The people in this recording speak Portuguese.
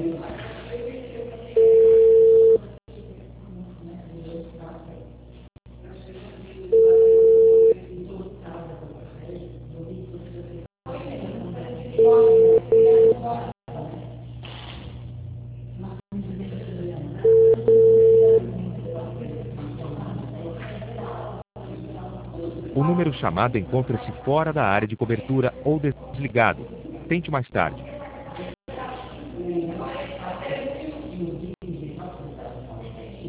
O número chamado encontra-se fora da área de cobertura ou desligado. Tente mais tarde.